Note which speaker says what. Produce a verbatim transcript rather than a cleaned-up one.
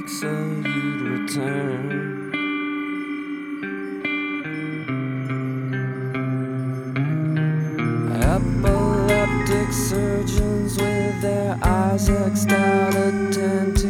Speaker 1: week so you'd return. Epileptic surgeons with their eyes X'd out attend